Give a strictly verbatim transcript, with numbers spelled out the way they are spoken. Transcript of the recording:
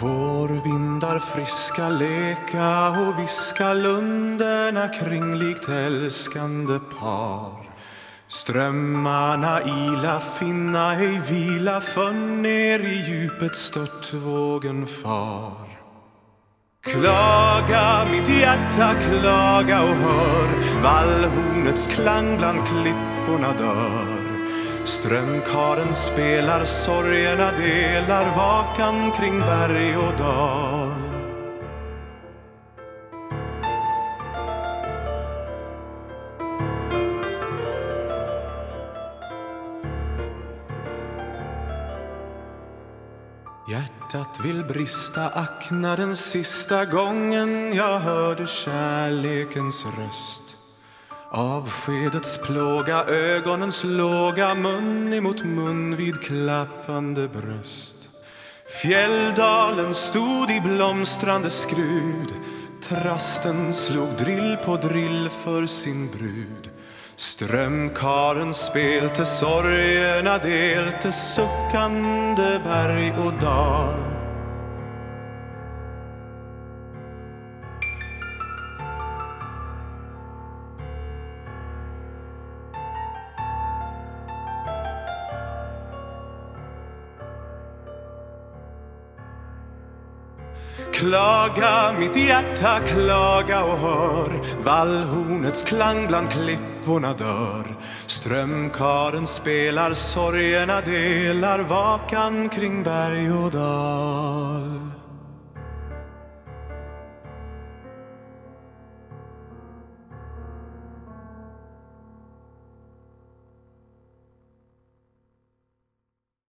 Vårvindar friska leka och viska lunderna kring likt älskande par. Strömmarna ila finna ej vila för ner i djupet stört vågen far. Klaga mitt hjärta, klaga och hör vallhornets klang bland klipporna dör. Strömkaren spelar, sorgerna delar vakan kring berg och dal. Hjärtat vill brista ack när den sista gången jag hörde kärlekens röst. Avskedets plåga, ögonens låga, mun emot mun vid klappande bröst. Fjälldalen stod i blomstrande skrud, trasten slog drill på drill för sin brud. Strömkaren spelte, sorgerna delte, suckande berg och dal. Klaga mitt hjärta, klaga och hör vallhornets klang bland klipporna dör. Strömkaren spelar, sorgerna delar vakan kring berg och dal.